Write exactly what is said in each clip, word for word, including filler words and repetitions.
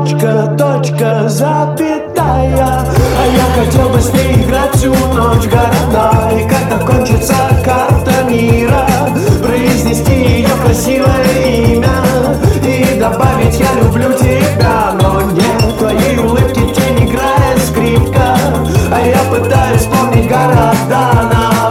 точка, точка, запятая. А я хотел бы с ней играть всю ночь города. И когда кончится карта мира, произнести ее красивое имя и добавить «я люблю тебя». Но нет твоей улыбки, тень играет скрипка, а я пытаюсь вспомнить города.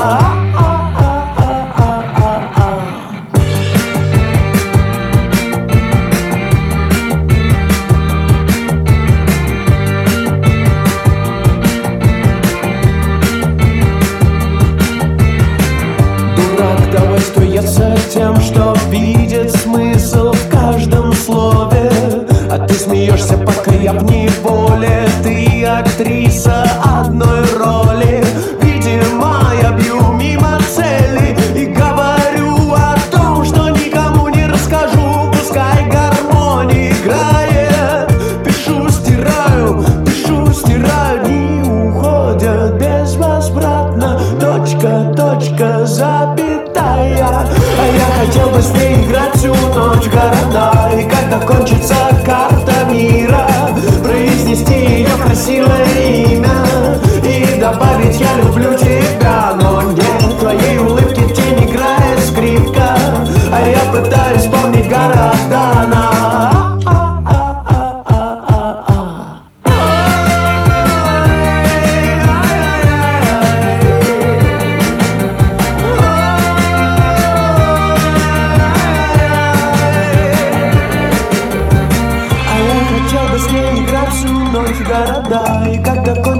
Тем, что видит смысл в каждом слове. А ты смеешься, пока я в неволе. Ты актриса одной роли. Видимо, я бью мимо цели и говорю о том, что никому не расскажу. Пускай гармония играет. Пишу, стираю, пишу, стираю. Дни уходят безвозвратно. Точка, точка, запятая. А я хотел бы с ней играть всю ночь города. И когда кончится карта мира, произнести ее красивое имя и добавить «я люблю тебя». Но нет твоей улыбки, тень играет скрипка, а я пытаюсь вспомнить города. На ночь города. И когда